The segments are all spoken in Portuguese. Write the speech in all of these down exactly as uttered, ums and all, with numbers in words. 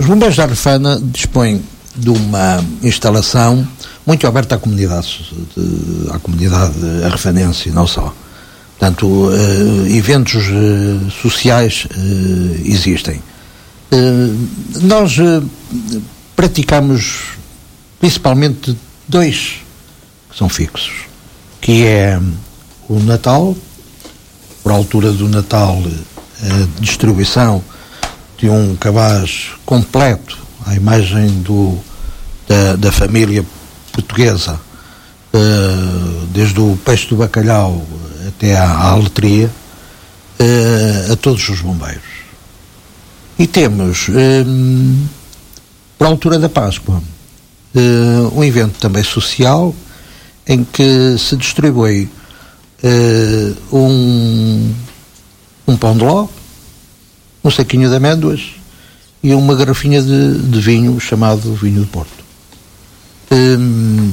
Bombeiros da Arfana dispõem de uma instalação muito aberta à comunidade, à comunidade arfanense e não só. Portanto, uh, eventos uh, sociais uh, existem. Uh, nós uh, praticamos principalmente dois que são fixos, que é o Natal, por altura do Natal, a distribuição de um cabaz completo à imagem do, da, da família portuguesa, uh, desde o peixe do bacalhau até à, à aletria, uh, a todos os bombeiros. E temos, uh, por altura da Páscoa, uh, um evento também social, em que se distribui uh, um, um pão de ló, um saquinho de amêndoas e uma garrafinha de, de vinho chamado vinho de Porto. Um,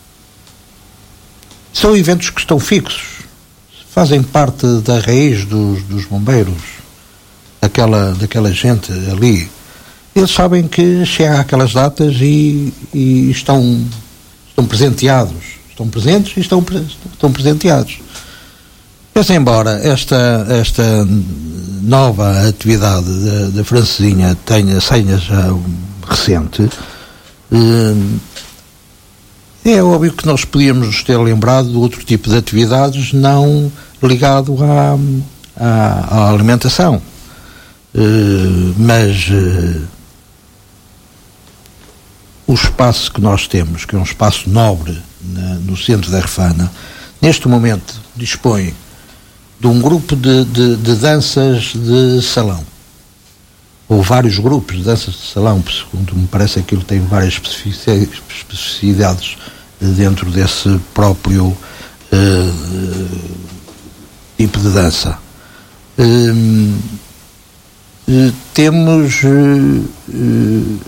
são eventos que estão fixos, fazem parte da raiz dos, dos bombeiros, daquela, daquela gente ali. Eles sabem que chegam aquelas datas e, e estão, estão presenteados, estão presentes e estão, estão presenteados. Mas embora esta, esta nova atividade da, da Francesinha tenha, seja já recente, é óbvio que nós podíamos nos ter lembrado de outro tipo de atividades não ligado à, à, à alimentação. Mas o espaço que nós temos, que é um espaço nobre na, no centro da Arfana, neste momento dispõe de um grupo de, de, de danças de salão, ou vários grupos de danças de salão, segundo me parece aquilo tem várias especificidades dentro desse próprio uh, tipo de dança. Uh, uh, temos uh, uh,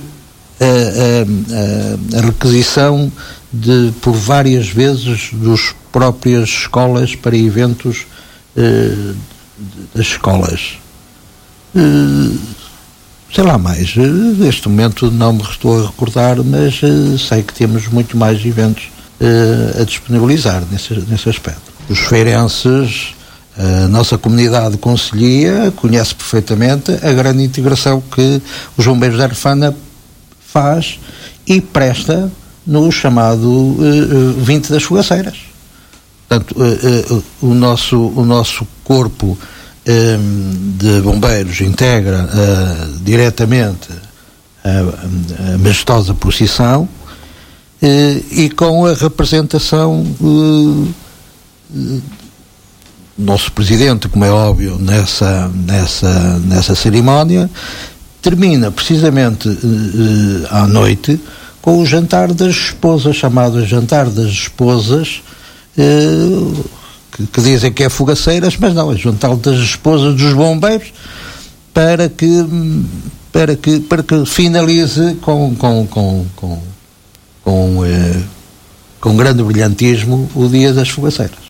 a, a, a requisição de, por várias vezes, dos próprias escolas para eventos uh, das escolas. Uh, sei lá mais, uh, neste momento não me estou a recordar, mas uh, sei que temos muito mais eventos uh, a disponibilizar nesse, nesse aspecto. Os feirenses, a nossa comunidade concelhia, conhece perfeitamente a grande integração que os Bombeiros da Arfana faz e presta no chamado uh, vinte das Fogaceiras. Portanto, uh, uh, o, nosso, o nosso corpo um, de bombeiros integra uh, diretamente a, a majestosa procissão uh, e com a representação uh, uh, nosso presidente, como é óbvio, nessa, nessa, nessa cerimónia, termina precisamente uh, uh, à noite com o jantar das esposas, chamado jantar das esposas, uh, que, que dizem que é fogaceiras, mas não, é jantar das esposas dos bombeiros, para que, para que, para que finalize com, com, com, com, com, uh, com grande brilhantismo o Dia das Fogaceiras.